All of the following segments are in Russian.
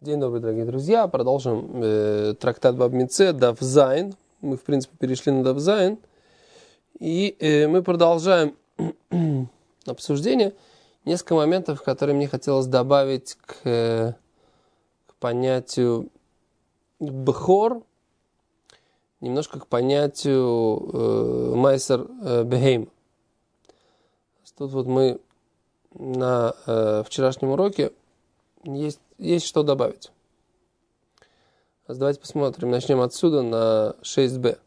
День добрый, дорогие друзья. Продолжим трактат Бав Меце, Дав Зайн. Мы, в принципе, перешли на Дав Зайн. И мы продолжаем обсуждение. Несколько моментов, которые мне хотелось добавить к понятию Бхор, немножко к понятию Майсер Бехейм. Тут вот мы на вчерашнем уроке есть что добавить. Давайте посмотрим. Начнем отсюда на 6b.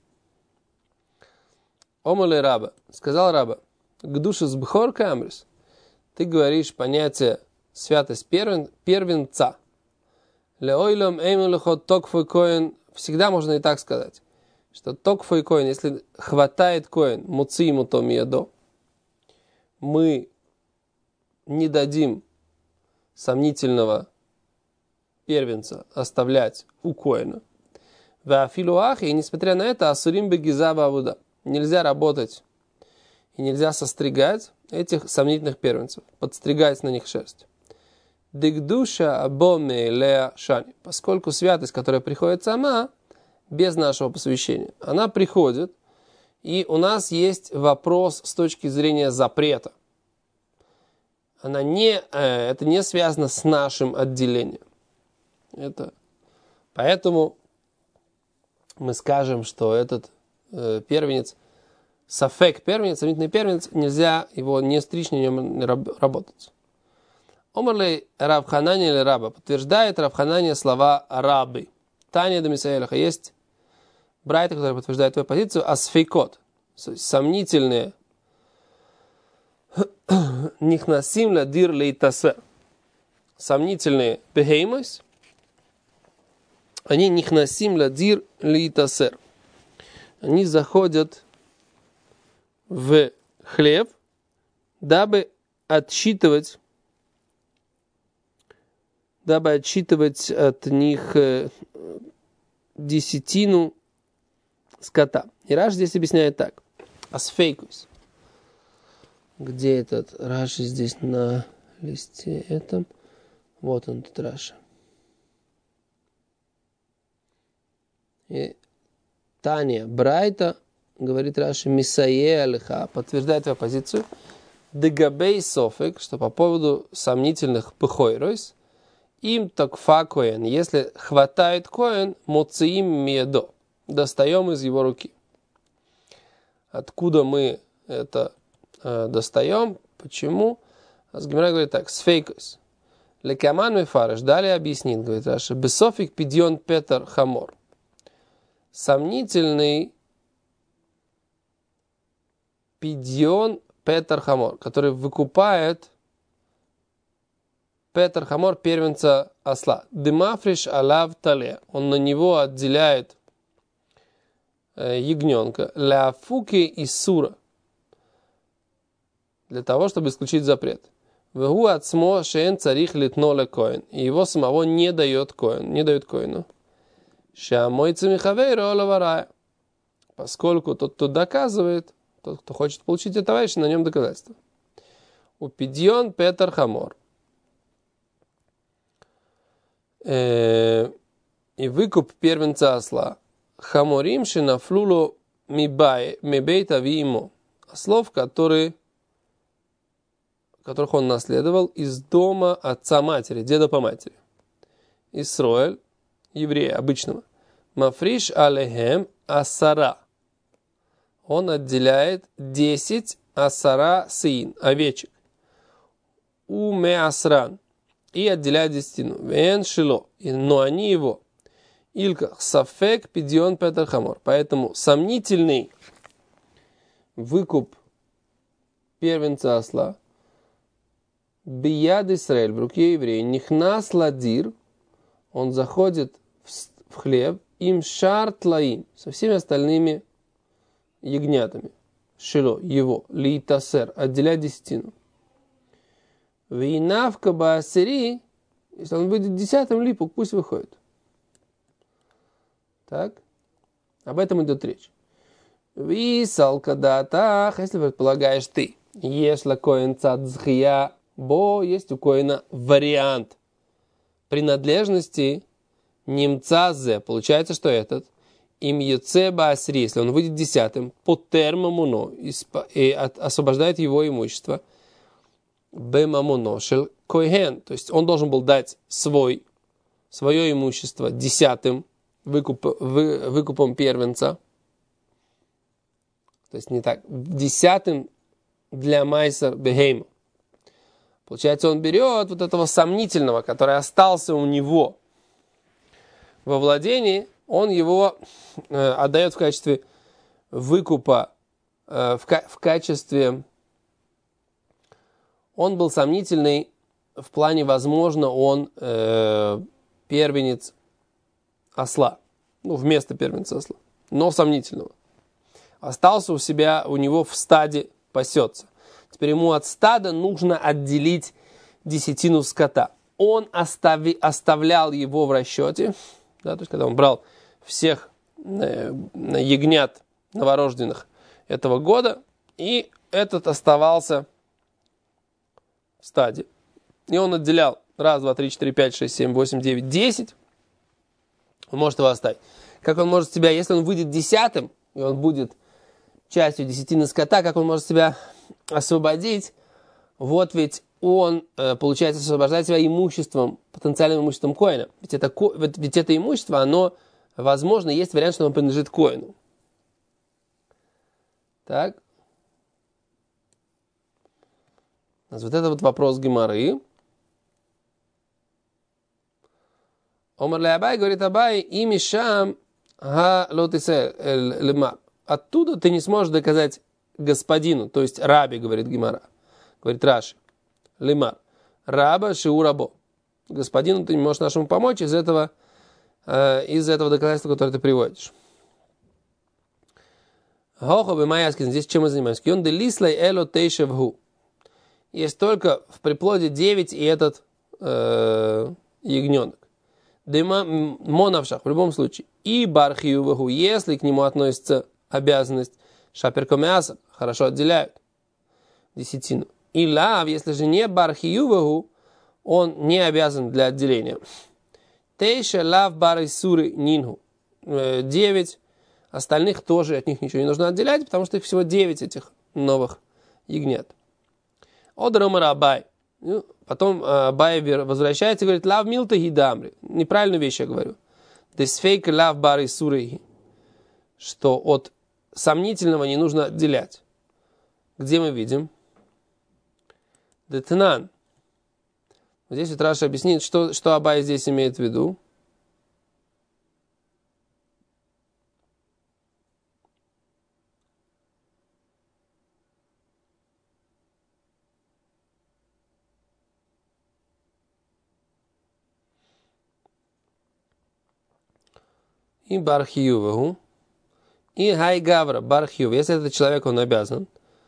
Омале раба. Сказал раба. К душе с бхор камрис. Ты говоришь понятие святость первенца. Леойлом эймелехот токфой коин. Всегда можно и так сказать. Что токфой коин, если хватает коин, муциму то миядо, мы не дадим сомнительного первенца оставлять у коина. И несмотря на это, асурим бегиза бавуда. Нельзя работать и нельзя состригать этих сомнительных первенцев, подстригать на них шерсть. Дигдуша абоме леа шани. Поскольку святость, которая приходит сама, без нашего посвящения, она приходит, и у нас есть вопрос с точки зрения запрета. Это не связано с нашим отделением. Поэтому мы скажем, что этот первенец, сафек первенец, сомнительный первенец, нельзя его не стричь, на нем работать. Омарлей Рав Ханани или раба. Подтверждает Рав Ханани слова рабы. Таня до Мисаэлаха. Есть брайта, который подтверждает твою позицию, асфейкот. Сомнительные нихнасим ладир лейтасер. Сомнительные бехеймос. Они нихнасим ладир лейтасер. Они заходят в хлеб, дабы отсчитывать от них десятину скота. И Раши здесь объясняет так. Асфейкус. Где этот Раши здесь на листе этом? Вот он тут Раши. И Таня Брайта, говорит Раши, Мисае Алиха, подтверждает твою позицию. Дегабей Софик, что по поводу сомнительных пхойройс, им такфа коэн, если хватает коэн, моциим медо, достаем из его руки. Откуда мы это достаем? Почему? Гемара говорит так, сфейкус. Лекаман мефареш, далее объяснит, говорит Раши, бесофик пидьон петер хамор. Сомнительный пидьон петер хамор, который выкупает Петер Хамор, первенца осла. Демафриш алав тале. Он на него отделяет ягненка. Ля фуки и сура. Для того, чтобы исключить запрет. Вегу ацмо шен царих литно ле коин. И его самого не дает коин. Не дает коину. Шамойца михавейро лаварая. Поскольку тот, кто доказывает, тот, кто хочет получить от товарища, на нем доказательство. Упидьон Петер Хамор. И выкуп первенца осла. Хаморим шинафлуло мибейта вимо. Ослов, которых он наследовал из дома отца матери, деда по матери. Исроэль, еврея обычного. Мафриш алехем асара. Он отделяет 10 асара син, овечек. Уме асран. И отделяет десятину. Вен шило. Но они его. Илка сафек пидьон петер хамор. Поэтому сомнительный выкуп первенца осла бияд Исраэль в руке еврея. Нихнас ладир. Он заходит в хлеб. Им шар тлаим. Со всеми остальными ягнятами. Шило. Его. Литасер. Отделяет десятину. Вейнавка баасери, если он будет 10-м липу, пусть выходит. Так? Об этом идет речь. Висалка датах, если предполагаешь ты, если коин цадзхия, бо есть у коина вариант принадлежности немца зе. Получается, что этот им йоце баасри, если он выйдет 10-м, по термомуно, и освобождает его имущество, бемамуно шел койген, то есть он должен был дать свое имущество 10-м выкупом первенца, то есть не так, 10-м для майсер бехейма. Получается, он берет вот этого сомнительного, который остался у него во владении, он его отдает в качестве выкупа, в качестве... Он был сомнительный в плане, возможно, он первенец осла. Ну, вместо первенца осла. Но сомнительного. Остался у него в стаде, пасется. Теперь ему от стада нужно отделить десятину скота. Он оставлял его в расчете, да, то есть когда он брал всех ягнят новорожденных этого года, и этот оставался в стаде. И он отделял 1, 2, 3, 4, 5, 6, 7, 8, 9, 10. Он может его оставить. Как он может себя, если он выйдет 10-м, и он будет частью десятины скота, как он может себя освободить? Вот ведь он, получается, освобождает себя имуществом, потенциальным имуществом коэна. Ведь это имущество, оно, возможно, есть вариант, что оно принадлежит коэну. Так. Вот это вот вопрос Гемары. Омар ле Абай, говорит Абай, ими шам га лотисе лемар. Оттуда ты не сможешь доказать господину, то есть раби, говорит Гемара. Говорит Раши. Лемар. Раба шиу рабо. Господину ты не можешь нашему помочь из этого доказательства, которое ты приводишь. Хохо бемаяскин. Здесь чем мы занимаемся? Кион де лислай эло тейшевгу. Есть только в приплоде 9 и этот ягненок. Дема монавшах, в любом случае. И бархиюваху, если к нему относится обязанность шаперкомеаса, хорошо отделяют десятину. И лав, если же не бархиюваху, он не обязан для отделения. Тейша лав барисуры нинху. 9 остальных тоже от них ничего не нужно отделять, потому что их всего 9 этих новых ягнят. Одромара Абай. Потом Абай возвращается и говорит, лав милта гидамри. Неправильную вещь я говорю. Десфейк лав бары сурейхи. Что от сомнительного не нужно отделять. Где мы видим? Детнан. Здесь вот Раша объяснит, что Абай здесь имеет в виду. И бархиюваху, и хайгавра бархиюв. Если этот человек, он обязан,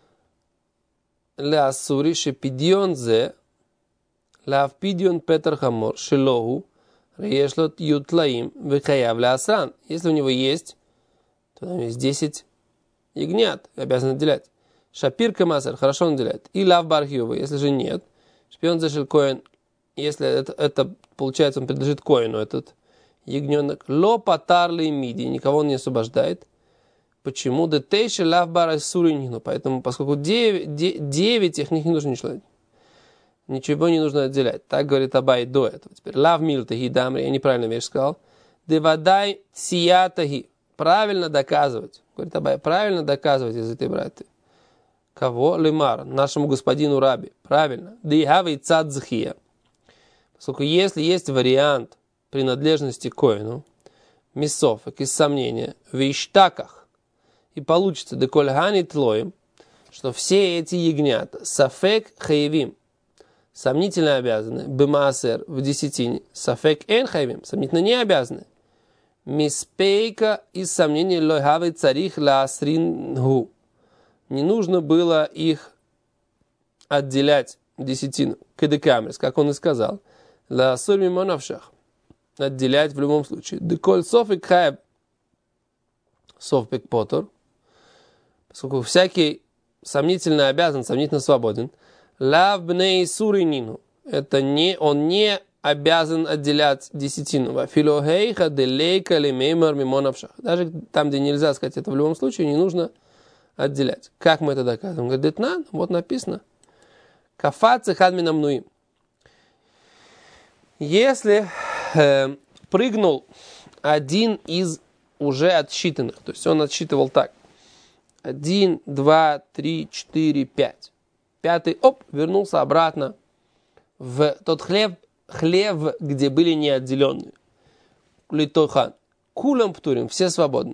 ля асури шепидьон зе, ля впидьон петр хамор шелоху, реешлот ютлаим вехаяв ля асран. Если у него есть, то там есть 10 ягнят, обязан отделять. Шапир камасер, хорошо он отделяет. И лав бархиюва, если же нет, шпион зашел коэн, если это получается, он принадлежит коэну, этот ягненок, ло патарли миди, никого он не освобождает. Почему? Детейши лав барай суринину. Поэтому, поскольку 9 их не нужно ничего не нужно отделять. Так говорит Абай до этого. Теперь лав милтахи дамри, я неправильно вещь сказал. Девадай циятахи. Правильно доказывать. Говорит Абай, правильно доказывать из этой браты. Кого? Лемар, нашему господину Раби. Правильно. Дейхавай цадзхия. Поскольку если есть вариант принадлежности коину, мисов, из сомнения, в иштаках, и получится декольгани тлоем, что все эти ягнята, сафек хаевим, сомнительно обязаны, бемаасер в десятине, сафек эн хаевим, сомнительно не обязаны, миспейка из сомнения лойхавы царих лаасринху, не нужно было их отделять десятину, кедекамерс, как он и сказал, лаасур мимонавшах, отделять в любом случае. Деколь софик хайб софпик потор, поскольку всякий сомнительно обязан, сомнительно свободен. Лав бней суринину, это не, он не обязан отделять десятину. Даже там, где нельзя сказать это в любом случае, не нужно отделять. Как мы это доказываем? Говорит, детнан, вот написано. Кафацы хадминамнуим. Если прыгнул один из уже отсчитанных, то есть он отсчитывал так. 1, 2, 3, 4, 5. Пятый, вернулся обратно в тот хлев, где были неотделенные. Литойхан. Кулам птурим, все свободны.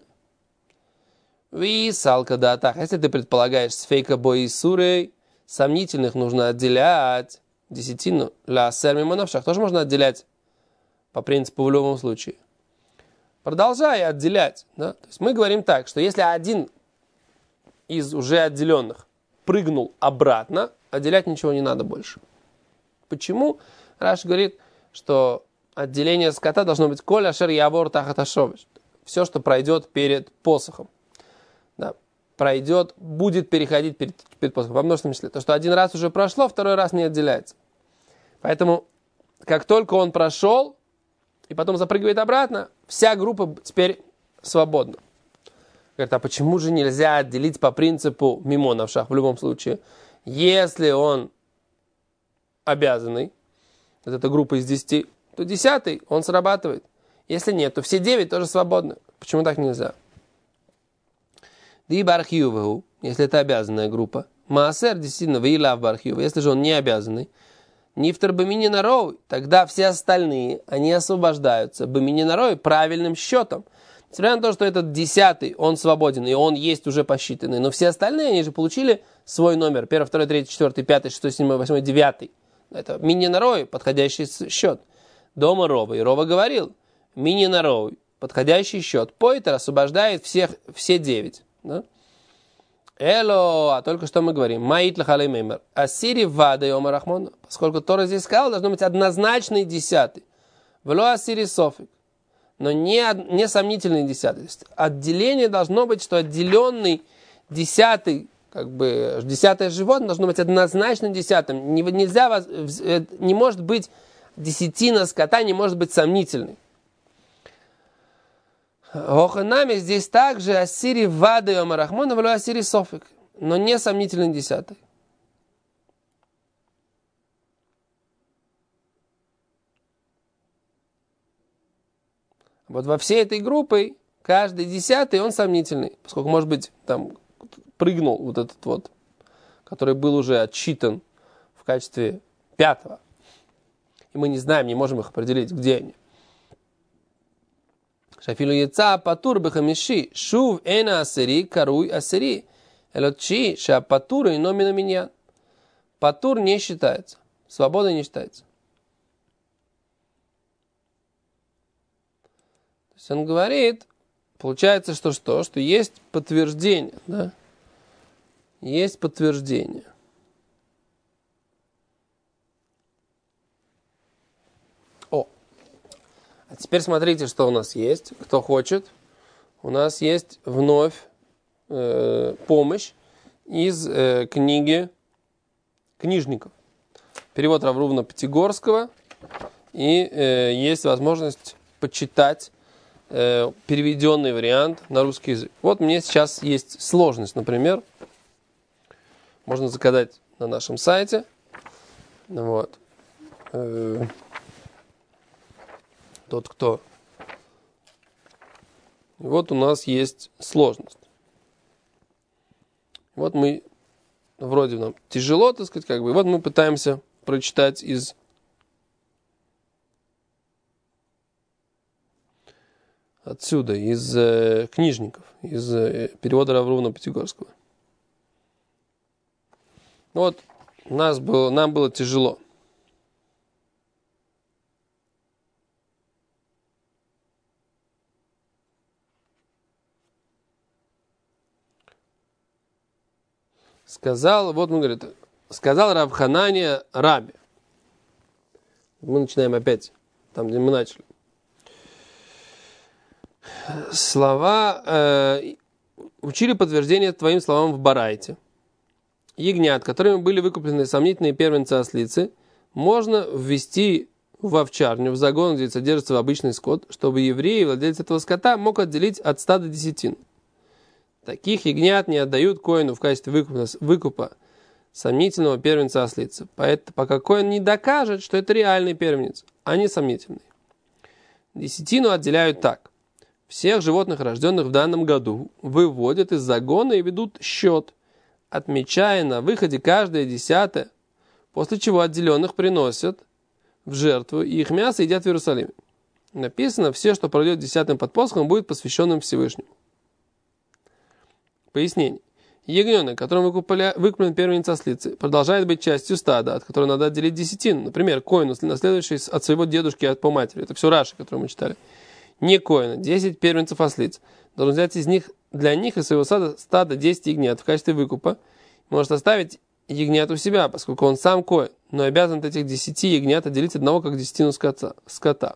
Висалка да так. Если ты предполагаешь с фейка бои сурей, сомнительных нужно отделять десятину. Ля сэр мимоновшах тоже можно отделять по принципу в любом случае. Продолжай отделять. Да? То есть мы говорим так, что если один из уже отделенных прыгнул обратно, отделять ничего не надо больше. Почему? Раш говорит, что отделение скота должно быть коль ашер явор тахат ашовиш. Все, что пройдет перед посохом. Да, пройдет, будет переходить перед посохом. Во множественном числе. То, что один раз уже прошло, второй раз не отделяется. Поэтому, как только он прошел, и потом запрыгивает обратно, вся группа теперь свободна. Говорит, а почему же нельзя отделить по принципу мимоновшах в любом случае? Если он обязанный, вот эта группа из 10, то 10 он срабатывает. Если нет, то все 9 тоже свободны. Почему так нельзя? Ди бархиюваху, если это обязанная группа. Маасер действительно вейлав бархиюва. Если же он не обязанный, нифтер бамини нарой, тогда все остальные, они освобождаются бамини нарой правильным счетом. Несмотря на то, что этот 10 он свободен, и он есть уже посчитанный, но все остальные, они же получили свой номер. 1, 2, 3, 4, 5, 6, 7, 8, 9. Это мини-нарой, подходящий счет. Дома Рова. И Рова говорил, мини-нарой, подходящий счет. Пойтер освобождает все 9. Да? Эло, а только что мы говорим. Маит лахалей меймер. Асири вада йома рахмона. Поскольку Тора здесь сказал, должно быть однозначный 10. Вло асири софик. Но не сомнительный 10. То есть отделение должно быть, что отделенный 10, как бы 10 животное должно быть однозначно 10. Нельзя, не может быть десятина скота, не может быть сомнительной. Оханами здесь также асири вады омарахмона, вло асири софик. Но не сомнительный 10. Вот во всей этой группе каждый 10 он сомнительный, поскольку, может быть, там прыгнул вот этот вот, который был уже отсчитан в качестве 5. И мы не знаем, не можем их определить, где они. Шафилу яца патур бехамиши, шув эна асери, каруй асери, элотчи, ша патур и номина миньян. Патур не считается, свобода не считается. То есть он говорит, получается, что есть подтверждение, да? Есть подтверждение. А теперь смотрите, что у нас есть. Кто хочет, у нас есть вновь помощь из книги книжников. Перевод Рав Рувна Пятигорского. И есть возможность почитать переведенный вариант на русский язык. Вот мне сейчас есть сложность, например. Можно заказать на нашем сайте. Вот. Тот, кто. И вот у нас есть сложность. Вот мы, вроде нам тяжело, так сказать, как бы. И вот мы пытаемся прочитать отсюда, из книжников, из перевода Рав Рувна Пятигорского. Вот нам было тяжело. Сказал Рав Ханания Раби. Мы начинаем опять там, где мы начали. Слова учили подтверждение твоим словам в Барайте. Ягнят, которыми были выкуплены сомнительные первенцы ослицы, можно ввести в овчарню, в загон, где содержится обычный скот, чтобы еврей, владелец этого скота, мог отделить от стада десятин. Таких ягнят не отдают коину в качестве выкупа сомнительного первенца ослицы. Поэтому, пока коин не докажет, что это реальный первенец, а не сомнительный. Десятину отделяют так. Всех животных, рожденных в данном году, выводят из загона и ведут счет, отмечая на выходе каждое десятое, после чего отделенных приносят в жертву, и их мясо едят в Иерусалиме. Написано, все, что пройдет десятым под посохом, будет посвященным Всевышнему. Пояснение. Ягненок, которым выкуплен первенец ослицы, продолжает быть частью стада, от которой надо отделить десятину. Например, коину, наследующий от своего дедушки по матери. Это все Раши, который мы читали. Не коина, 10 первенцев ослиц. Должен взять из них, для них из своего стада 10 ягнят в качестве выкупа. Может оставить ягнят у себя, поскольку он сам коин, но обязан от этих 10 ягнят отделить одного как десятину скота.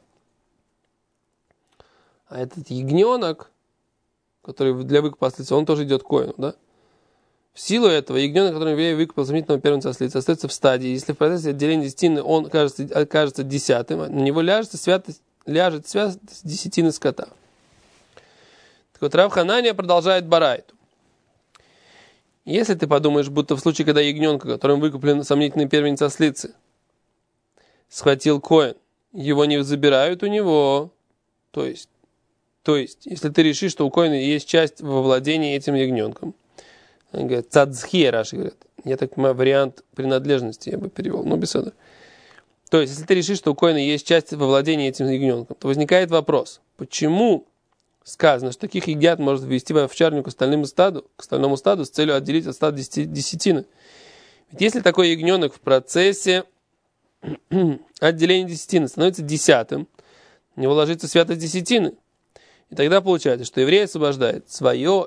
А этот ягненок, который для выкупа ослицы, он тоже идет коину, да? В силу этого ягненок, который еврей выкупил сомнительного первенца ослицы, остается в стадии. Если в процессе отделения десятины он окажется десятым, на него ляжет святость десятины скота. Так вот, Рав Ханания продолжает барайту. Если ты подумаешь, будто в случае, когда ягненка, которым выкуплен сомнительный первенец ослицы, схватил коин, его не забирают у него, то есть, если ты решишь, что у коина есть часть во владении этим ягненком, они говорят, цадзхи, Раши говорят, я так понимаю, вариант принадлежности я бы перевел, но без этого. То есть, если ты решишь, что у коина есть часть во владении этим ягненком, то возникает вопрос, почему сказано, что таких ягнят может ввести в овчарню к остальному стаду с целью отделить от стада десятины. Ведь если такой ягненок в процессе отделения десятины становится десятым, у него ложится святость десятины. И тогда получается, что еврей освобождает свое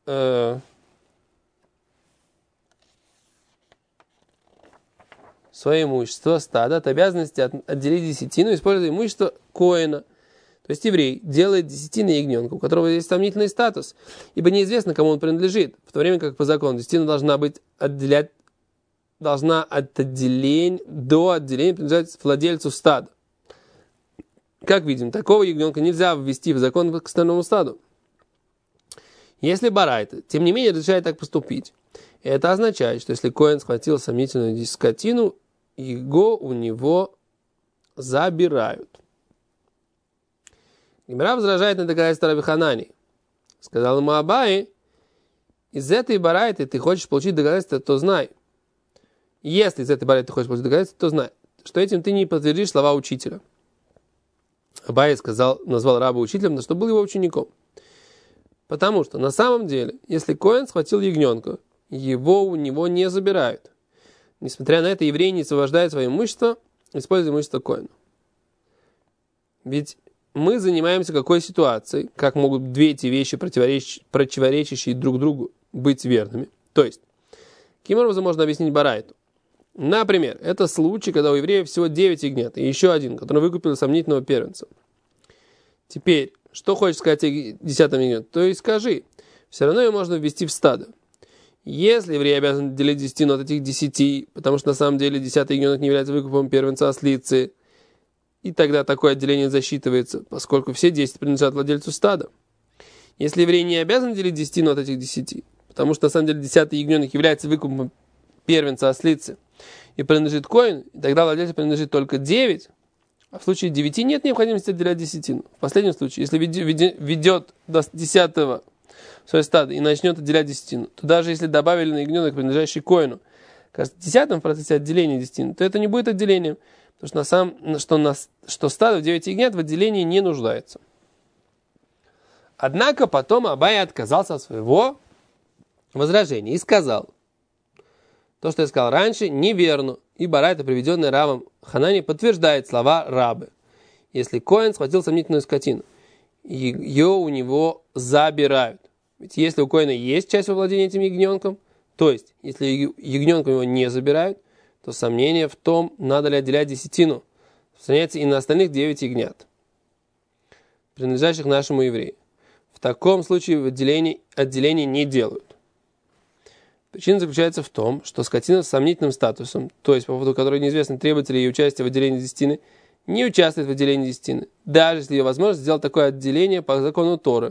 имущество, стада, от обязанности отделить десятину, используя имущество коина. То есть еврей делает десятину ягненка, у которого есть сомнительный статус, ибо неизвестно, кому он принадлежит, в то время как по закону десятина должна от отделения до отделения принадлежать владельцу стада. Как видим, такого ягненка нельзя ввести в закон к остальному стаду. Если барайта, тем не менее, разрешает так поступить, это означает, что если коэн схватил сомнительную скотину, его у него забирают. Гемара возражает на доказательство Раби Ханани. Сказал ему Абай, из этой барайты ты хочешь получить доказательство, то знай. Если из этой барайты ты хочешь получить доказательство, то знай, что этим ты не подтвердишь слова учителя. Абай назвал раба учителем, но что был его учеником. Потому что на самом деле, если коэн схватил ягненка, его у него не забирают. Несмотря на это, еврей не освобождает свое имущество, используя имущество коэна. Ведь мы занимаемся какой ситуацией, как могут две эти вещи, противоречащие друг другу, быть верными. То есть, каким образом можно объяснить барайту? Например, это случай, когда у еврея всего 9 ягнят, и еще один, который выкупил сомнительного первенца. Теперь, что хочешь сказать о 10-м ягнете? То есть скажи, все равно ее можно ввести в стадо. Если еврей обязан делить десятину от этих 10, потому что на самом деле 10-й ягненок не является выкупом первенца ослицы, и тогда такое отделение засчитывается, поскольку все 10 принадлежат владельцу стада. Если еврей не обязан делить десятину от этих 10, потому что на самом деле 10-й ягненок является выкупом первенца ослицы и принадлежит коину, и тогда владельцу принадлежит только 9, а в случае 9 нет необходимости отделять десятину. В последнем случае, если ведет до 10-го свое стадо и начнет отделять десятину, то даже если добавили на ягненок, принадлежащий коину, кажется, 10-м в процессе отделения десятины, то это не будет отделением, потому что стадо в 9 ягнят в отделении не нуждается. Однако потом Абай отказался от своего возражения и сказал, то, что я сказал раньше, неверно, и барайта, приведенная Равом Ханани, подтверждает слова рабы. Если коэн схватил сомнительную скотину, ее у него забирают. Ведь если у коэна есть часть во владении этим ягненком, то есть, если ягненком его не забирают, то сомнение в том, надо ли отделять десятину, распространяется и на остальных 9 ягнят, принадлежащих нашему еврею. В таком случае отделение не делают. Причина заключается в том, что скотина с сомнительным статусом, то есть по поводу которой неизвестно, требуется ли ее участие в отделении десятины, не участвует в отделении десятины, даже если ее возможность сделать такое отделение по закону Торы.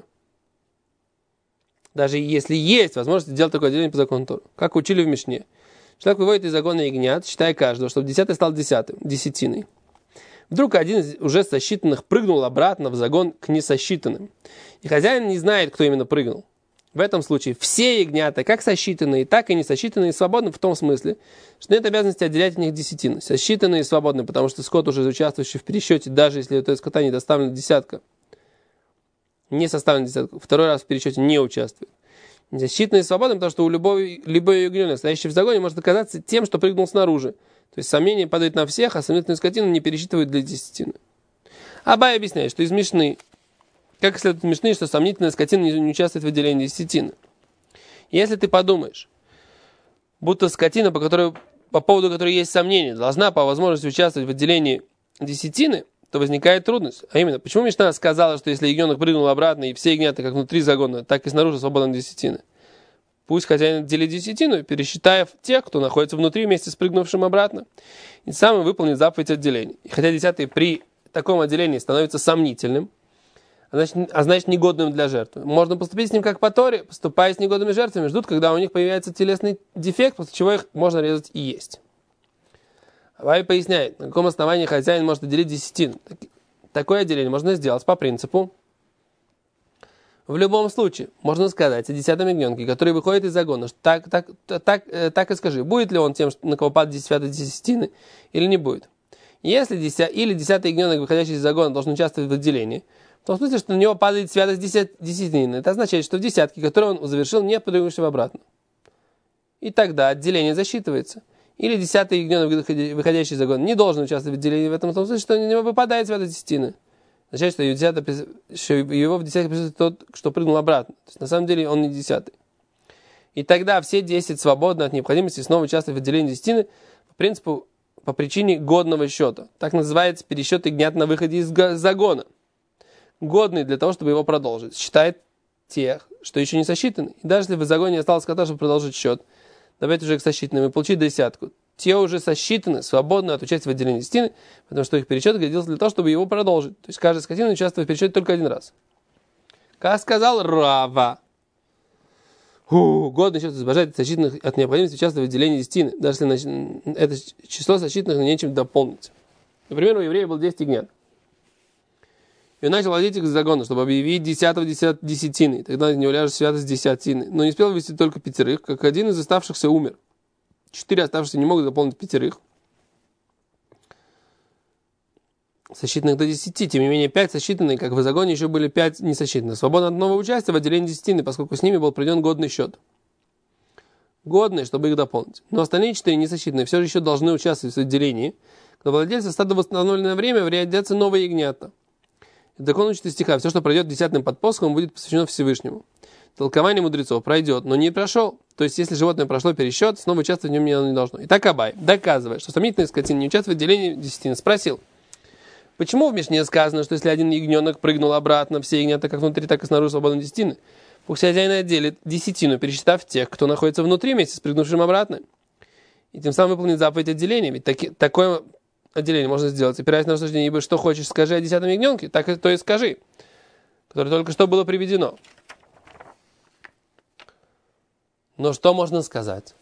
Даже если есть возможность сделать такое отделение по закону Торы. Как учили в Мишне. Человек выводит из загона ягнят, считая каждого, чтобы 10 стал десятиной. Вдруг один из уже сосчитанных прыгнул обратно в загон к несосчитанным. И хозяин не знает, кто именно прыгнул. В этом случае все ягнята, как сосчитанные, так и несосчитанные, свободны в том смысле, что нет обязанности отделять от них десятины. Сосчитанные свободны, потому что скот, уже участвующий в пересчете, даже если у этого скота не доставлена десятка, не составлена десятка, второй раз в пересчете не участвует. Несосчитанные свободны, потому что у любой ягненок, стоящий в загоне, может оказаться тем, что прыгнул снаружи. То есть сомнение падает на всех, а сомнительную скотину не пересчитывают для десятины. Абай объясняет, что из Мишны, как следует из Мишны, что сомнительная скотина не участвует в отделении десятины. Если ты подумаешь, будто скотина, по поводу которой есть сомнения, должна по возможности участвовать в отделении десятины, то возникает трудность. А именно, почему Мишна сказала, что если ягненок прыгнул обратно, и все ягнята как внутри загона, так и снаружи свободны от десятины? Пусть хозяин отделит десятину, пересчитав тех, кто находится внутри вместе с прыгнувшим обратно, и сам выполнит заповедь отделения. И хотя десятый при таком отделении становится сомнительным, а значит негодным для жертвы, можно поступить с ним как по Торе, поступая с негодными жертвами, ждут, когда у них появляется телесный дефект, после чего их можно резать и есть. Авай поясняет, на каком основании хозяин может отделить десятину. Такое отделение можно сделать по принципу: в любом случае, можно сказать о 10-м ягненке, который выходит из загона, что так и скажи, будет ли он тем, на кого падает 10 десятины, или не будет. Если 10-й ягненок, выходящий из загона, должен участвовать в отделении, в том смысле, что на него падает святость десятины, это означает, что в десятке, которую он завершил, нет прыгнувшего обратно. И тогда отделение засчитывается. Или 10-й ягненок, выходящий из загона, не должен участвовать в отделении в этом смысле, что на него выпадает святость десятины. Означает, что его в десятке присутствует тот, что прыгнул обратно. То есть, на самом деле он не 10-й. И тогда все 10 свободны от необходимости снова участвовать в отделении десятины по принципу, по причине годного счета. Так называется пересчет ягнят на выходе из загона. Годный для того, чтобы его продолжить. Считает тех, что еще не сосчитаны. И даже если в загоне осталось скота, чтобы продолжить счет, добавить уже к сосчитанным и получить десятку, те уже сосчитаны, свободны от участия в отделении десятины, потому что их пересчет годился для того, чтобы его продолжить. То есть каждая скотина участвует в пересчете только один раз. Как сказал Рава, годный счет освобождает сосчитанных от необходимости участвовать в отделении десятины, даже если это число сосчитанных нечем дополнить. Например, у еврея было 10 ягнят. И он начал водить их из загона, чтобы объявить 10-го десятины. Тогда на него ляжет святость десятины. Но не успел ввести только 5, как один из оставшихся умер. 4 оставшихся не могут дополнить 5. Сосчитанных до 10. Тем не менее, 5 сосчитанные, как в загоне, еще были 5 не сосчитанных. Свободно от нового участия в отделении десятины, поскольку с ними был проведен годный счет. Годный, чтобы их дополнить. Но остальные 4 не сосчитанные все же еще должны участвовать в отделении. Когда владельцы стада в восстановленное время врядятся новые ягнята. Закон учит из стиха: все, что пройдет 10-м под посохом, будет посвящено Всевышнему. Толкование мудрецов: пройдет, но не прошел. То есть, если животное прошло пересчет, снова участвовать в нем не должно. Итак, Абай, доказывая, что сомнительная скотина не участвует в отделении десятины, спросил: почему в Мишне сказано, что если один ягненок прыгнул обратно, все ягнята как внутри, так и снаружи свободны десятины? Пусть хозяин отделит десятину, пересчитав тех, кто находится внутри вместе с прыгнувшим обратно, и тем самым выполнит заповедь отделения. Ведь такое отделение можно сделать, опираясь на рассуждение: ибо что хочешь, скажи о 10-м ягненке, так и то и скажи, которое только что было приведено. Но что можно сказать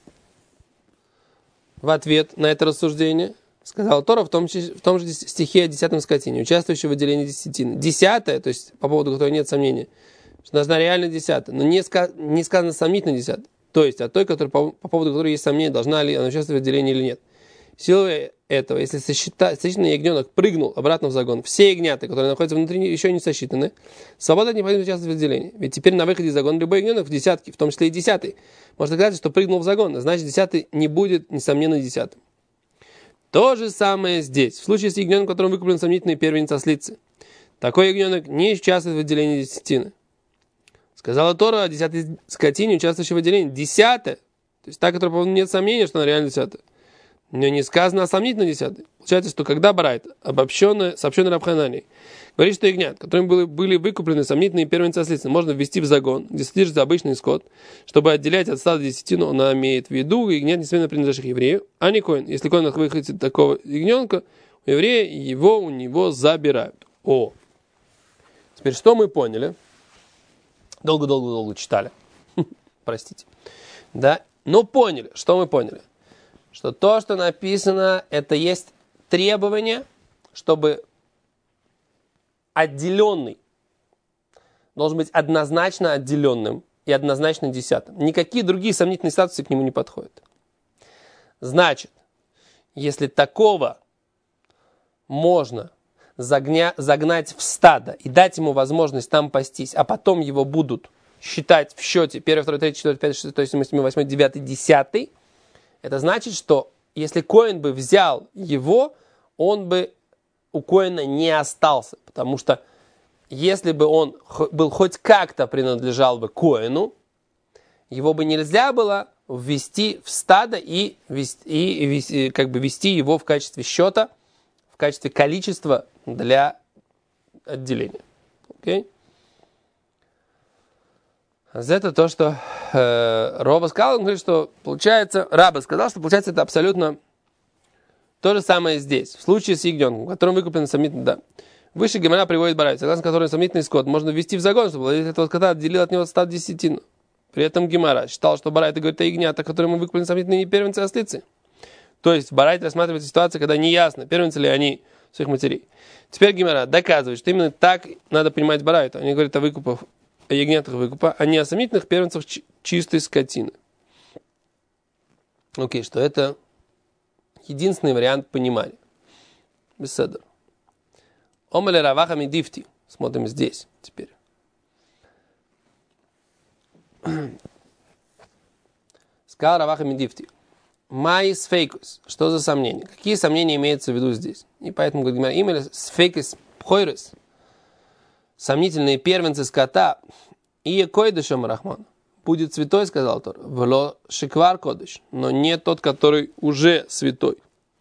в ответ на это рассуждение? Сказал Тора в том же стихе о 10-м скотине, участвующей в отделении десятины. 10-я, то есть по поводу которой нет сомнения, что должна реально 10-я, но не сказано сомнительно 10-я, то есть от той, по поводу которой есть сомнение, должна ли она участвовать в отделении или нет. Силой этого, если сосчитанный ягненок прыгнул обратно в загон, все ягнята, которые находятся внутри, еще не сосчитаны, свободно от необходимости участвовать в отделении. Ведь теперь на выходе из загона любой ягненок в десятке, в том числе и 10-й, может оказаться, что прыгнул в загон, а значит 10-й не будет, несомненно, 10-м. То же самое здесь. В случае с ягненком, которым выкуплен сомнительный первенец ослицы, такой ягненок не участвует в отделении десятины. Сказала Тора о 10-й скотине, участвующей в отделении. 10-я, то есть та, которая, по-моему, нет сомнения, что она реально 10-я. Но не сказано о сомнительно 10-й. Получается, что когда Барайт, сообщенный Рав Ханани, говорит, что ягнят, которым были выкуплены сомнительные первенцы ослицы, можно ввести в загон, где содержится обычный скот, чтобы отделять от стада десятину, она имеет в виду ягнят, несомненно принадлежащих еврею, а не коин. Если коин выходит такого ягненка, у еврея, его у него забирают. О! Теперь что мы поняли? Долго читали. Простите. Да? Но поняли. Что мы поняли? Что то, что написано, это есть требование, чтобы отделенный должен быть однозначно отделенным и однозначно десятым. Никакие другие сомнительные статусы к нему не подходят. Значит, если такого можно загнать в стадо и дать ему возможность там пастись, а потом его будут считать в счете 1, 2, 3, 4, 5, 6, 7, 8, 9, 10, это значит, что если коэн бы взял его, он бы у коэна не остался, потому что если бы он был хоть как-то принадлежал бы коэну, его бы нельзя было ввести в стадо и ввести его в качестве счета, в качестве количества для отделения. Окей? Это то, что Раба сказал. Он говорит, что получается, Раба сказал, что получается это абсолютно то же самое здесь. В случае с ягненком, которым выкуплен сомнительный, да. Выше Гемара приводит барай, согласно которой сомнительный скот можно ввести в загон, чтобы владелец этого скота отделил от него стад десятину. При этом Гемара считал, что барай это говорит о ягнятах, которым выкуплены сомнительные первенцы и ослицы. То есть в барайте рассматривается ситуация, когда неясно, первенцы ли они своих матерей. Теперь Гемара доказывает, что именно так надо понимать барайту. Они говорят о выкупах, о ягнятах выкупа, а не о сомнительных первенцах чистой скотины. Окей, что это единственный вариант понимания. Беседа. Омеле Раваха Мидифти. Смотрим здесь теперь. Сказал Раваха Мидифти. Майс фейкус. Что за сомнения? Какие сомнения имеются в виду здесь? И поэтому говорит, имя фейкус пхойрес. Сомнительные первенцы скота. И койдышем Рахман. Будет святой, сказал Тор. Вло шиквар кодыш. Но не тот, который уже святой.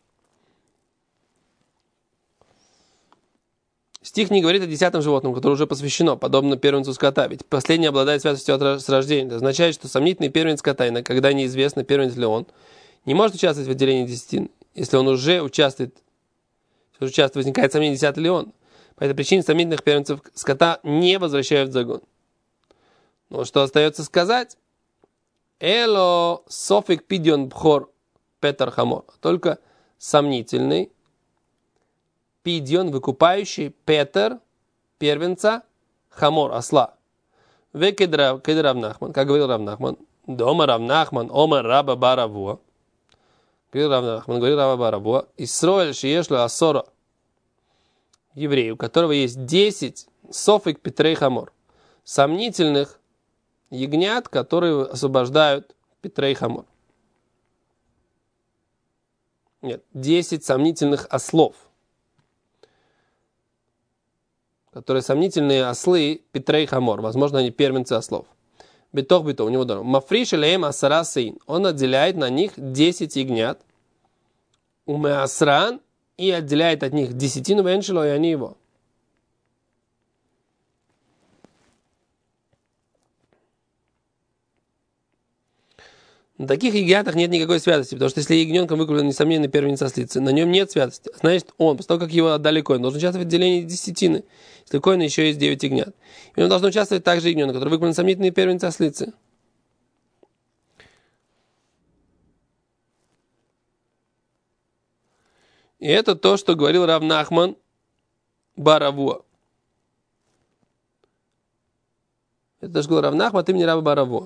Стих не говорит о 10-м животном, которое уже посвящено, подобно первенцу скота. Ведь последний обладает святостью с рождения. Это означает, что сомнительный первенец скота, когда неизвестно, первенец ли он, не может участвовать в отделении десятин, если он уже участвует, возникает сомнение, 10 ли он. По этой причине сомнительных первенцев скота не возвращают в загон. Но что остается сказать? Эло софик пидион бхор петер хамор. Только сомнительный пидион, выкупающий петер, первенца, хамор, осла. Векедрав Равнахман, как говорил Равнахман, дома Равнахман, ома раба баравуа. Говорил раба баравуа, Исроэль шиешло асора. Еврею, у которого есть 10 софик петрей хамор. Сомнительных ягнят, которые освобождают петрей хамор. Нет, 10 сомнительных ослов. Которые сомнительные ослы Петрей Хамор. Возможно, они первенцы ослов. Битох, у него дома. Мафриш леем асара сейн. Он отделяет на них 10 ягнят. Умеасран. И отделяет от них десятину веншило, и они его. На таких ягнятах нет никакой святости, потому что если ягненком выкуплен несомненно первенец ослицы, на нем нет святости. Значит, он, после того, как его отдали коину, должен участвовать в отделении десятины, если у коина еще есть 9 ягнят. И он должен участвовать также ягненок, который выкуплен сомнительный первенец ослицы. И это то, что говорил Рав Нахман Баравуа. Это то, что говорил Рав Нахман от имени Раба Баравуа.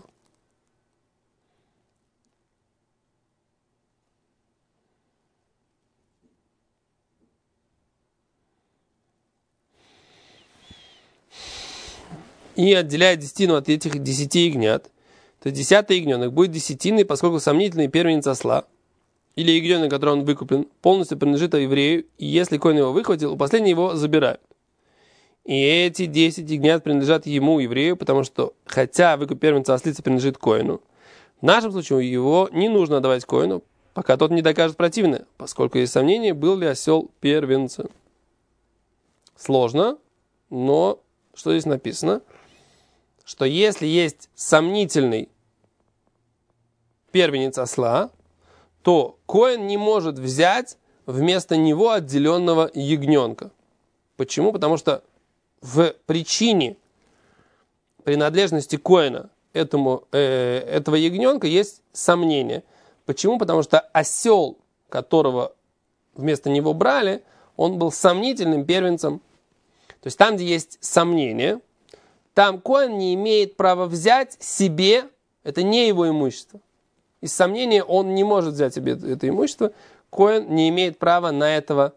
И отделяет десятину от этих 10 ягнят, то 10-й ягненок будет десятиной, поскольку сомнительный первенец осла, или ягненок, который он выкуплен, полностью принадлежит еврею, и если коин его выхватил, у последнего его забирают. И эти 10 ягнят принадлежат ему, еврею, потому что, хотя выкуп первенца ослицы принадлежит коину, в нашем случае его не нужно отдавать коину, пока тот не докажет противное, поскольку есть сомнение, был ли осел первенцем. Сложно, но что здесь написано? Что если есть сомнительный первенец осла, то коэн не может взять вместо него отделенного ягненка. Почему? Потому что в причине принадлежности коэна этого ягненка есть сомнение. Почему? Потому что осел, которого вместо него брали, он был сомнительным первенцем. То есть там, где есть сомнение, там коэн не имеет права взять себе, это не его имущество. Из сомнения он не может взять себе это имущество, коэн не имеет права на этого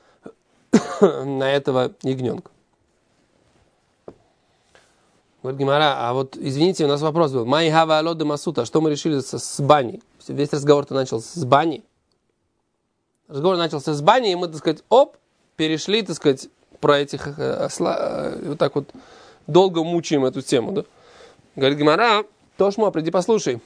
ягненка. Говорит Гемара, а вот, извините, у нас вопрос был. Май хава алода масута, что мы решили с баней? Весь разговор-то начался с бани. Разговор начался с бани, и мы, так сказать, перешли, так сказать, про этих вот так вот долго мучаем эту тему, да? Говорит Гемара, Тошмо, приди послушай.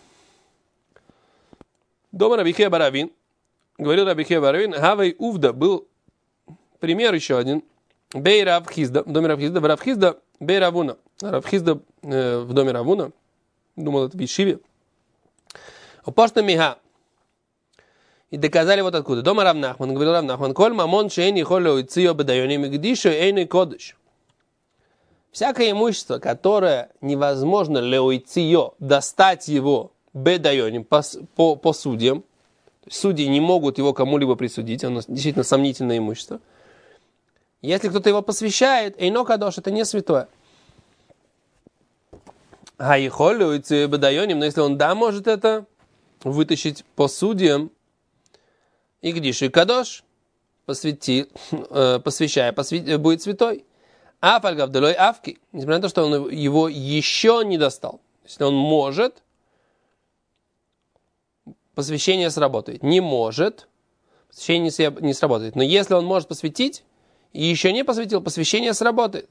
Дома Рабихе Баравин, говорил Рабихе Баравин, Хавей Увда, был пример еще один. Бей Равхизда, в доме Равхизда, в Равхизда, Бей Равуна. Равхизда в доме Равуна, думал, это в Ешиве. Упошта Миха. И доказали вот откуда. Дома Равнахман, говорил Равнахман, Коль мамон шейни холю и цио бедайони мигдишу эйный кодыш. Всякое имущество, которое невозможно леуицио, достать его бедайоним по судьям, судьи не могут его кому-либо присудить, оно действительно сомнительное имущество. Если кто-то его посвящает, эйно кадош, это не святое. А и холю и цио бедайоним, но если он может это вытащить по судьям, и гдиши кадош, посвящая, будет святой. А фальгавдалой авки, несмотря на то, что он его еще не достал. Если он может, посвящение сработает. Не может, посвящение не сработает. Но если он может посвятить, и еще не посвятил, посвящение сработает.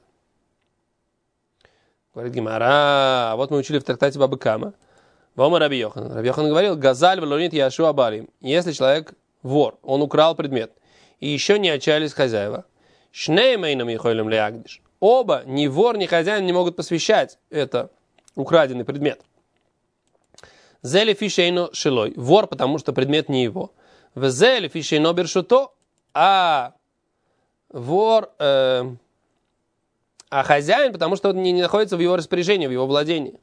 Говорит Гемара, вот мы учили в трактате Бабы Кама. Вома Раби Йохан. Раби Йохан говорил, газаль валунит яшуа барим. Если человек вор, он украл предмет, и еще не отчаялись хозяева. Шнеймейном ехойлем леагдиш. Оба, ни вор, ни хозяин, не могут посвящать это украденный предмет. Зели фишейно шилой. Вор, потому что предмет не его. Везели фишейно бершуто. А вор, а хозяин, потому что он не находится в его распоряжении, в его владении.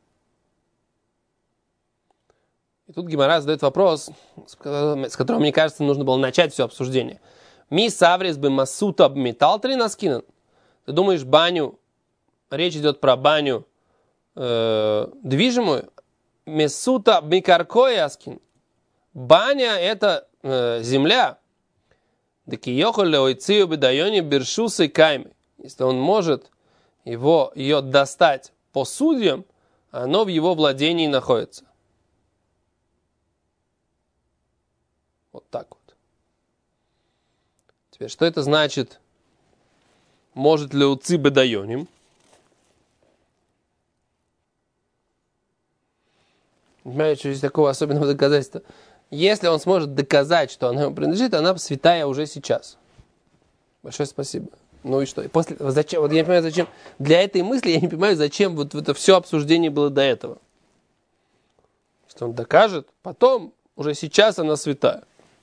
И тут Гемара задает вопрос, с которого, мне кажется, нужно было начать все обсуждение. Ми саврис бы масута металл наскинан. Ты думаешь, баню, речь идет про баню движимую? Месута микаркой аскин. Баня это земля. Если он может ее достать по судьям, оно в его владении находится. Вот так вот. Теперь, что это значит? Может ли уци бедайоним? Понимаете, что здесь такого особенного доказательства? Если он сможет доказать, что она ему принадлежит, она святая уже сейчас. Большое спасибо. Ну и что? Зачем? Вот я не понимаю, зачем. Для этой мысли я не понимаю, зачем вот это все обсуждение было до этого. Что он докажет, потом, уже сейчас она святая.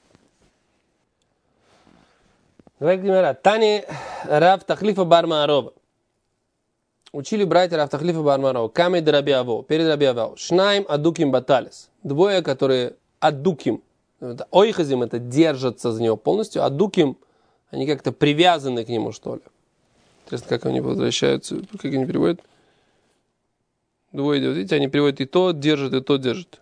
Говорит Гемара, Тани Рав Тахлифа бар Маарова. Учили братья Рав Тахлифа бар Маарова. Камей де Раби Аво, перед Раби Аво. Шнайм адуким баталис. Двое, которые адуким, ойхазим, это держатся за него полностью, адуким, они как-то привязаны к нему, что ли. Интересно, как они возвращаются, как они переводят. Двое, видите, они переводят и то держит, и то держит.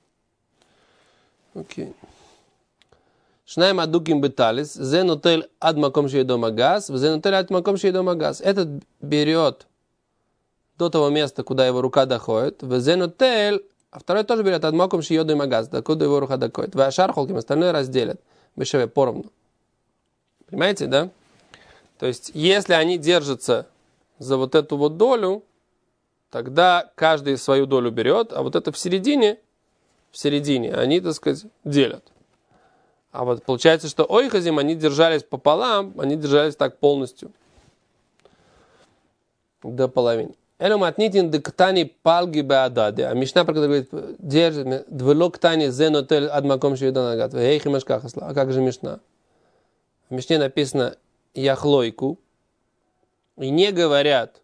Окей. Шнайм адуким беталис, зенотель адмаком шейдома газ, зенотель адмаком шейдома газ. Этот берет до того места, куда его рука доходит, зенотель, а второй тоже берет адмаком шейдома газ, докуда его рука доходит. Вашар холким, остальное разделят, бешеве поровну. Понимаете, да? То есть, если они держатся за вот эту вот долю, тогда каждый свою долю берет, а вот это в середине они, так сказать, делят. А вот получается, что ойхазим, они держались пополам, они держались так полностью. До половины. Элю матнитин дектани палги беададе. А Мишна говорит, держит, двелок тани зенотель адмаком шейдонагат. Вейхи машкахасла. А как же Мишна? в Мишне написано яхлойку, и не говорят,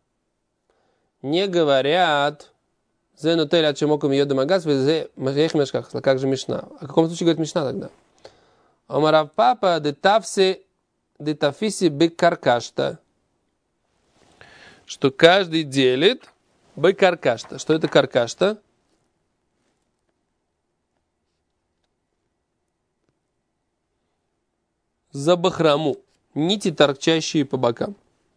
зенутель от чемоком ее домогаз, как же Мишна? О каком случае говорит Мишна тогда? Омарав папа детафиси бекаркашта, что каждый делит бекаркашта. Что это каркашта? За бахраму, нити, торчащие по бокам.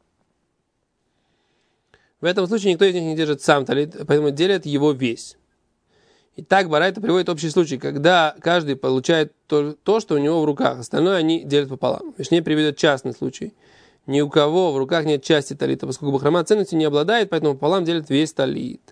В этом случае никто из них не держит сам талит, поэтому делят его весь. Итак, Барайта приводит общий случай, когда каждый получает то, что у него в руках, остальное они делят пополам. Точнее, приведет частный случай. Ни у кого в руках нет части талита, поскольку бахрома ценностью не обладает, поэтому пополам делят весь талит.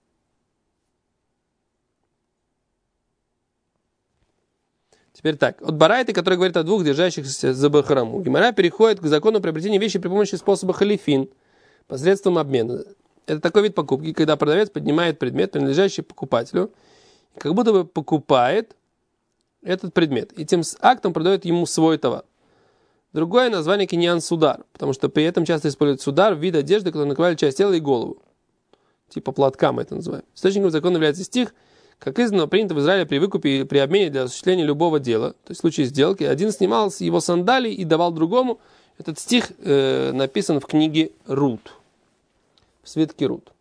Теперь так, от Барайты, который говорит о двух держащихся за бахрому, Гемара переходит к закону приобретения вещи при помощи способа халифин, посредством обмена. Это такой вид покупки, когда продавец поднимает предмет, принадлежащий покупателю, как будто бы покупает этот предмет, и тем актом продает ему свой товар. Другое название киньян судар, потому что при этом часто используют судар в вид одежды, который накрывает часть тела и голову. Типа платка мы это называем. Источником закона является стих, как издавна принято в Израиле при выкупе и при обмене для осуществления любого дела, то есть в случае сделки, один снимал с его сандалий и давал другому. Этот стих написан в книге Рут, в свитке Рут.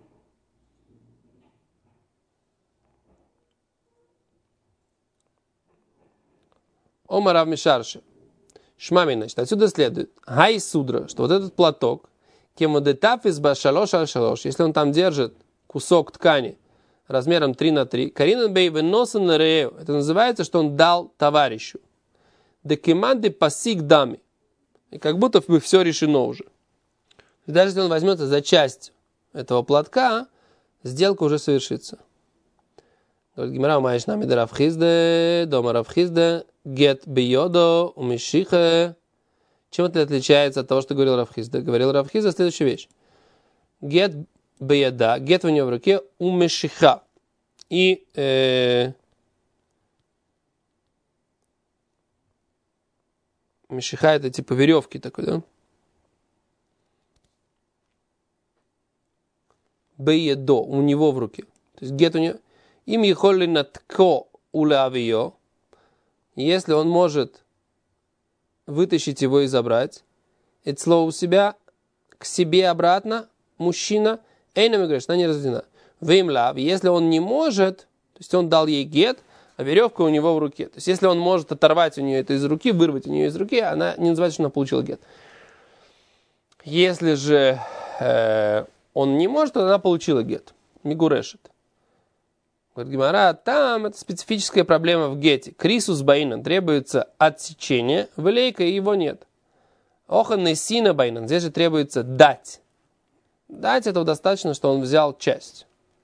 Омарав Мишарши. Шмамин, значит, отсюда следует, гай судра, что вот этот платок, кемодетаф из башалош аль-шалош, если он там держит кусок ткани размером 3х3, каринан бей веносен на рею, это называется, что он дал товарищу. Декиманды пасик дами, и как будто бы все решено уже. Даже если он возьмется за часть этого платка, сделка уже совершится. Говорит Гемара, маешь нами даравхизде, дома равхизде, гет бейодо, умешихе. Чем это отличается от того, что говорил Равхизда? Говорил Равхизда следующую вещь. Гет бейода, гет у него в руке, умешиха. И мешиха это типа веревки такой, да? Бейедо, у него в руке. То есть гет у него. Им ехоли натко улавио. Если он может вытащить его и забрать, это слово у себя, к себе обратно, мужчина, эйнами говорит, что она не разведена. Веймлав, если он не может, то есть он дал ей гет, а веревка у него в руке. То есть если он может оторвать у нее это из руки, вырвать у нее из руки, она не называется, что она получила гет. Если же он не может, то она получила гет. Мигурешит. Говорит Гемара, там это специфическая проблема в гете. Крисус баинан, требуется отсечение, влейка, и его нет. Охан несина баинан, здесь же требуется дать. Дать этого достаточно, что он взял часть.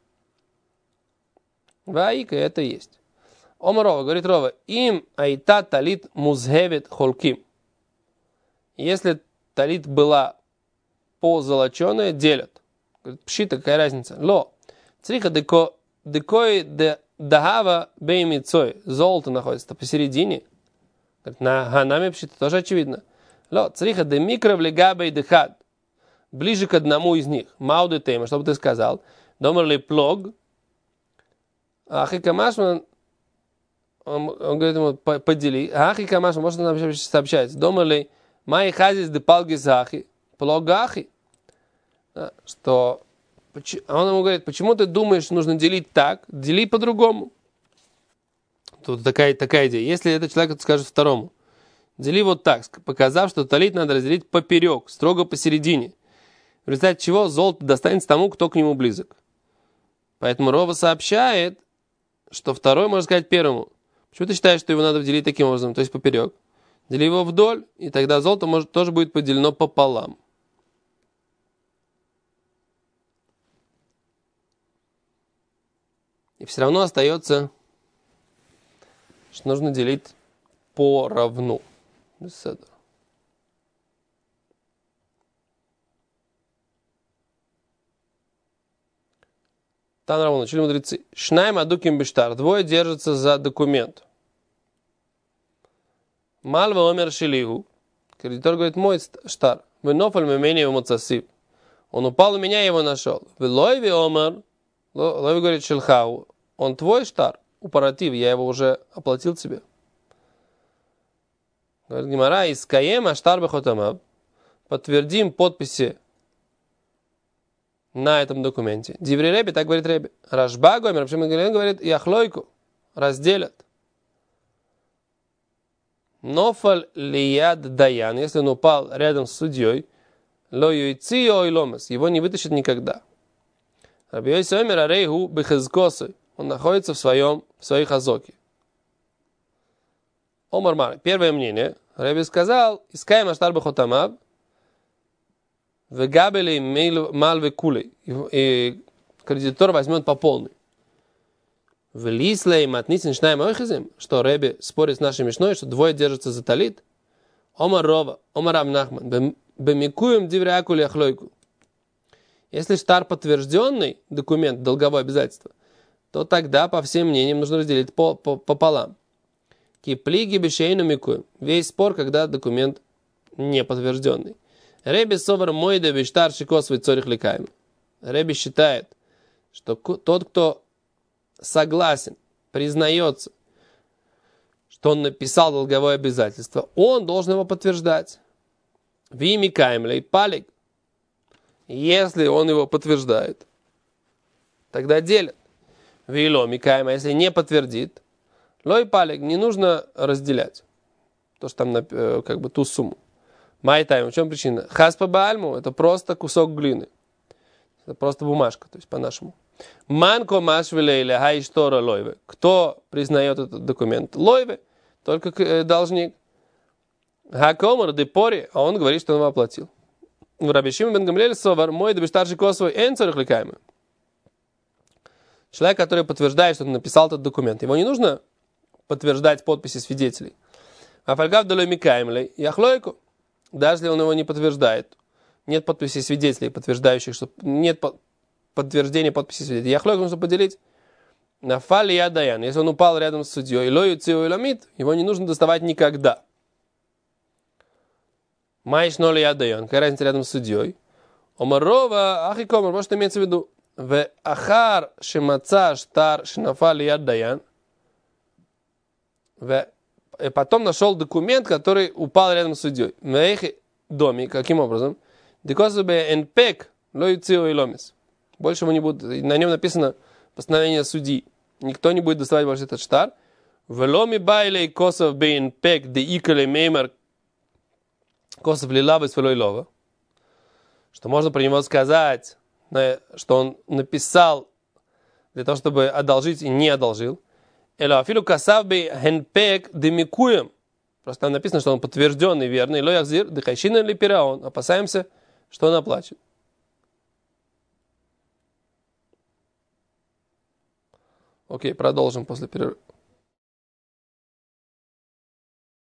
Ваика это есть. Омарова, говорит Рова, им айта талит музгевит холким. Если талит была позолоченная, делят. Говорит, пшита, какая разница? Ло, цриха деко декой дагава беймицой, золото находится посередине. На ганаме пшита тоже очевидно. Ло, цриха де микро влегабей дехад, ближе к одному из них. Мауды тема, что бы ты сказал? Домер ли плог? Ахи камашман, он говорит ему, подели. Ахи камашман, может он нам сообщается. Домер ли май хазис де палгис ахи, плог ахи. Что он ему говорит, почему ты думаешь, нужно делить так? Дели по-другому. Тут такая идея. Если этот человек скажет второму, дели вот так, показав, что талит надо разделить поперек, строго посередине. В результате чего золото достанется тому, кто к нему близок. Поэтому Рова сообщает, что второй может сказать первому. Почему ты считаешь, что его надо делить таким образом, то есть поперек? Дели его вдоль, и тогда золото тоже будет поделено пополам. И все равно остается, что нужно делить поровну. Тан Равон, учили мудрецы. Шнайм адуким бештар. Двое держатся за документ. Мальва омер шилигу. Кредитор говорит, мой штар. Венофаль мемени муцасив. Он упал у меня, я его нашел. Лойви омар. Лойви говорит, шельхау. Он твой штар. Упаратив, я его уже оплатил тебе. Говорит Гемара, искаем аштар бехотамаб. Подтвердим подписи на этом документе. Диври Реби, так говорит Реби. Рашба Гомер, говорит, яхлойку. Разделят. Нофаль лияд даян, если он упал рядом с судьей, ло юйци ой ломас, его не вытащит никогда. Раби Йоси омер арейгу бехезкосы, он находится в своей хазоке. Омар Мар, первое мнение, Раби сказал, искаем аштар бехотамаб, вегабели мальве кулей, и кредитор возьмет по полной. В Лисле и Матнис начинаем ойхизим, что Реби спорит с нашей Мишной, что двое держатся за талит. Омар Рова, Омар Амнахман, бемикуем дивряку ляхлойку. Если штар подтвержденный документ, долговое обязательство, то тогда, по всем мнениям, нужно разделить пополам. Киплиги бешейну микуем. Весь спор, когда документ не подтвержденный. Реби совар мойда бештар шикосвый цорих лекаем. Реби считает, что тот, кто согласен, признается, что он написал долговое обязательство, он должен его подтверждать. Вими каймлей палик. Если он его подтверждает, тогда делят. Вило микайма, если не подтвердит, лой палик, не нужно разделять. То, что там как бы ту сумму. Майтайм, в чем причина? Хаспа бальму, это просто кусок глины. Это просто бумажка, то есть по-нашему. Манко машвиле или хайштора лойве. Кто признает этот документ? Лойве, только должник. Хакомар депори, а он говорит, что он его оплатил. В Рабишима бен Гамлиэль совар, мой дебештарший косвой энцорых лекаемый. Человек, который подтверждает, что он написал этот документ, его не нужно подтверждать подписи свидетелей. А фальгав долой микаемлей, яхлойку, даже если он его не подтверждает, нет подписей свидетелей, подтверждающих, что нет подтверждения подписи свидетелей. Яхлойку нужно поделить на фали я даян. Если он упал рядом с судьей, лою цио ламит, его не нужно доставать никогда. Маиш ноли я даян. Какая разница рядом с судьей? Омарова, ахикомар, может имеется в виду. В ахар шемаца штар шинафали я даян. И потом нашел документ, который упал рядом с судьей. В их доме, каким образом? Декосубе энпек лою цио и ломис. Больше ему не будет, на нем написано постановление судьи. Никто не будет доставать больше этот штар. Веломи байлей косов бейн пек де икале меймер косов лилавы с лова. Что можно про него сказать, что он написал для того, чтобы одолжить и не одолжил. Эло афилу косав бей хенпек де микуем. Просто там написано, что он подтвержденный, верный. Ло яхзир де хайшина ли пираон. Опасаемся, что он оплачет. Окей, продолжим после перерыва.